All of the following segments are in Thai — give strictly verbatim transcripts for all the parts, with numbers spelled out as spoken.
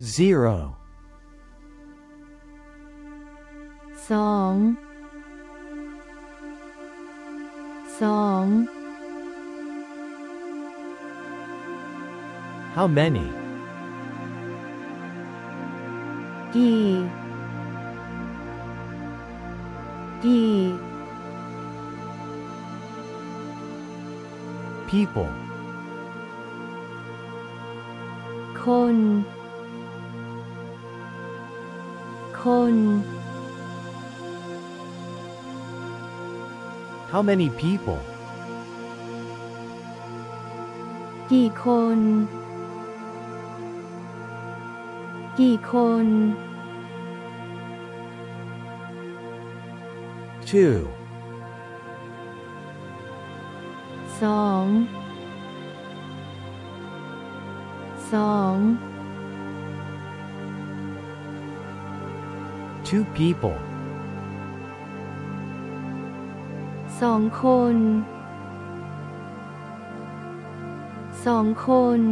zero สองสอง how many กี่กี่ people คนคน how many people กี่คน กี่คน two สองสอง two people สองคน สองคน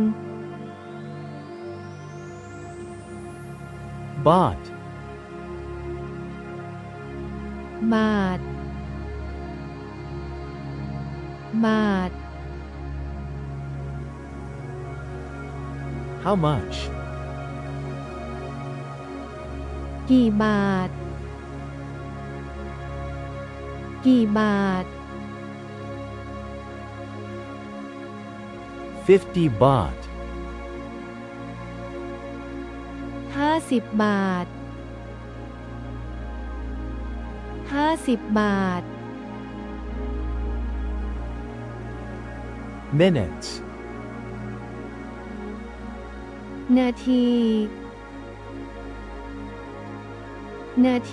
bought บาทบาท how much กี่บาท กี่บาท fifty baht ห้าสิบบาท ห้าสิบบาท minutes นาที นาที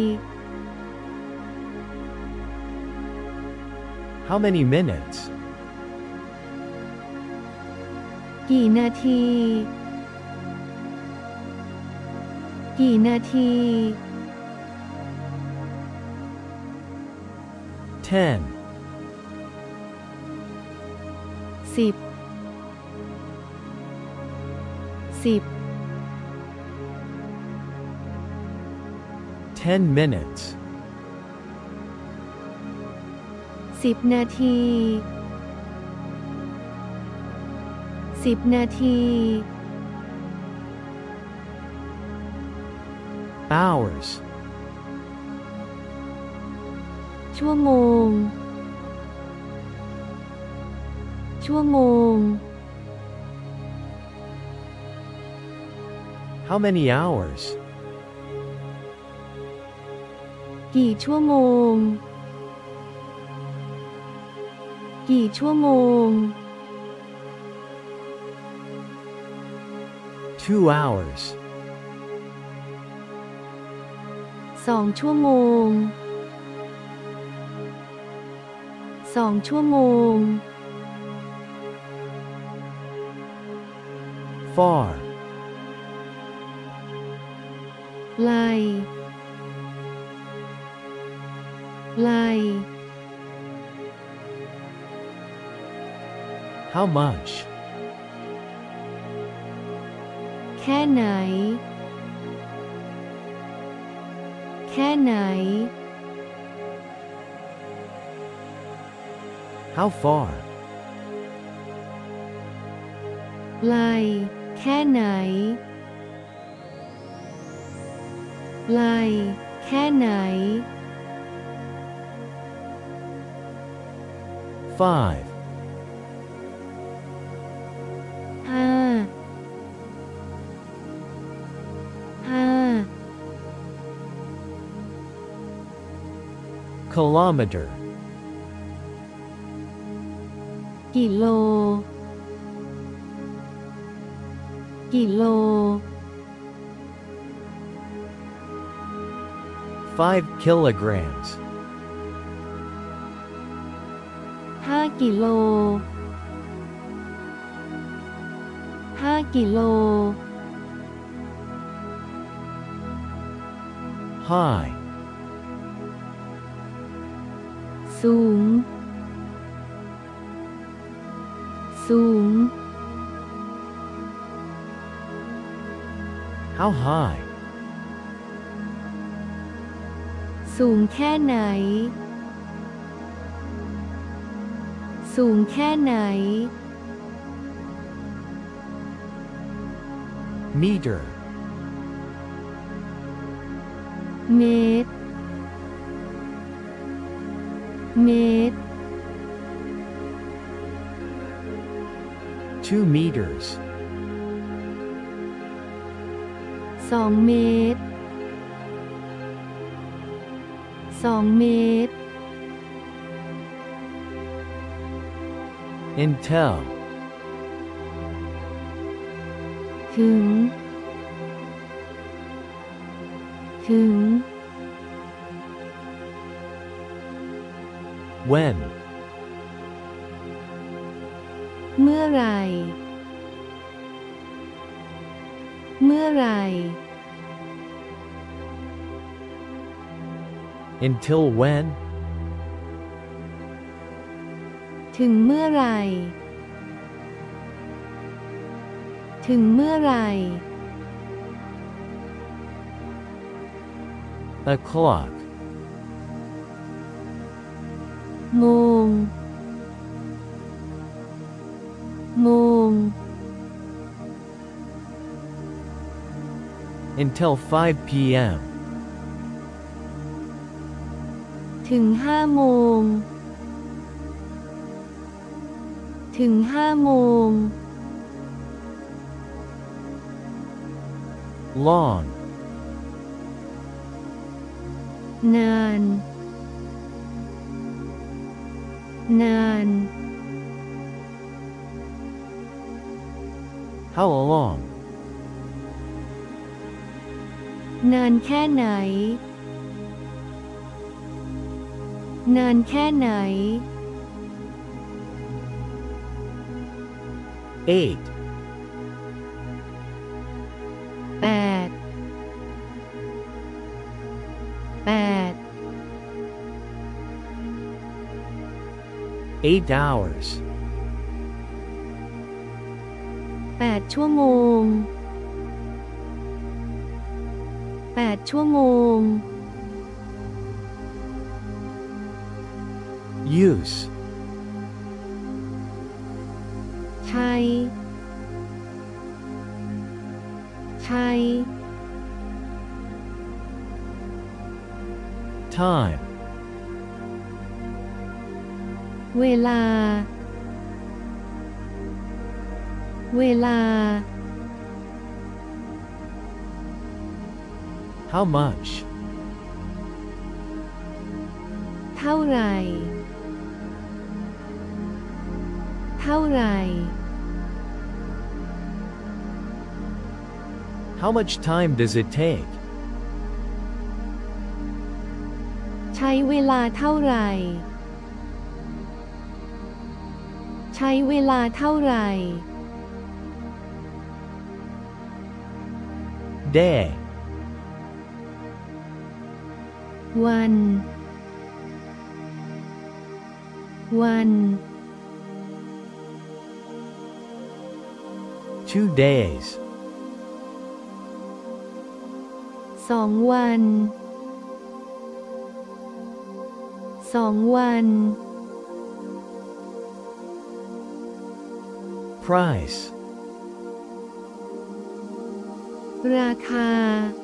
how many minutes กี่นาที กี่นาที ten สิบ สิบ ten minutes สิบนาที สิบนาที hours ชั่วโมง ชั่วโมง how many hours กี่ชั่วโมง กี่ชั่วโมง two hours สองชั่วโมง สองชั่วโมง far ไล่ไล่ how much แค่ไหน แค่ไหน how far ไล่แค่ไหน ไล่แค่ไหน five ห้า ห้า kilometer กิโล กิโล five kilograms ห้ากิโล ห้ากิโล high สูง สูง How high? สูงแค่ไหน สูงแค่ไหน Meter. เมตร เมตร Two meters. สองเมตร สองเมตร Until. ถึง ถึง When? เมื่อไหร่ เมื่อไหร่ Until when? ถึงเมื่อไหร่ ถึงเมื่อไหร่ O'clock. โมง โมง Until five p m ถึงห้าโมง ถึงห้าโมง Long. นาน นาน How long? นานแค่ไหน นานแค่ไหน Eight. แปด แปด Eight hours. แปดชั่วโมง แปดชั่วโมง Use. ใช้ ใช้ Time. เวลา เวลา How much? เท่าไหร่ เท่าไหร่ How much time does it take? ใช้เวลาเท่าไหร่ ใช้เวลาเท่าไหร่ Day. วัน วัน Two days. สองวัน สองวัน Price. ราคา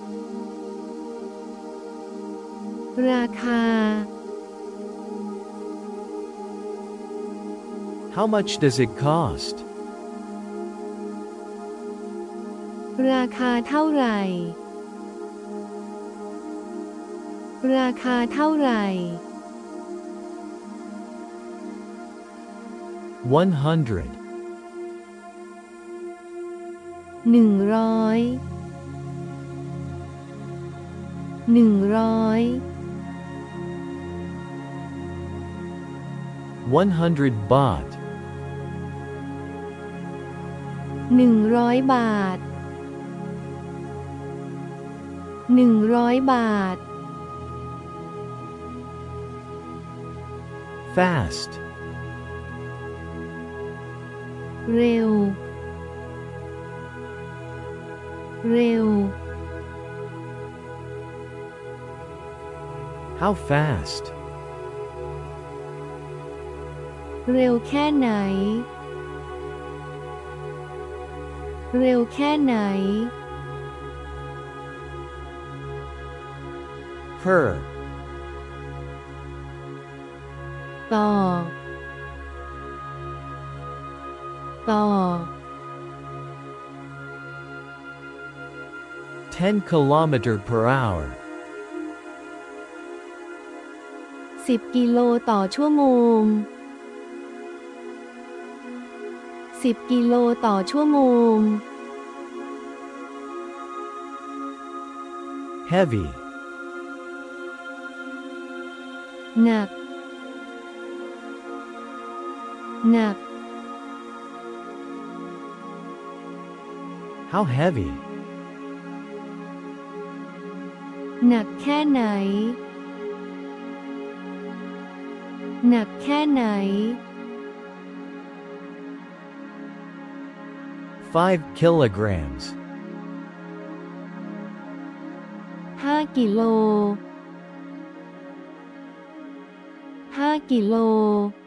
ราคา How much does it cost? ราคาเท่าไหร่ ราคาเท่าไหร่ One hundred. หนึ่งร้อย หนึ่งร้อย One hundred baht. หนึ่งร้อยบาท หนึ่งร้อยบาท Fast. เร็ว เร็ว How fast? เร็วแค่ไหน เร็วแค่ไหน Per. ต่อ ต่อ ten kilometer per hour. สิบกิโลต่อชั่วโมง สิบกิโลต่อชั่วโมง Heavy. หนัก หนัก How heavy? หนักแค่ไหน หนักแค่ไหน five kilograms. ห้ากิโล ห้ากิโล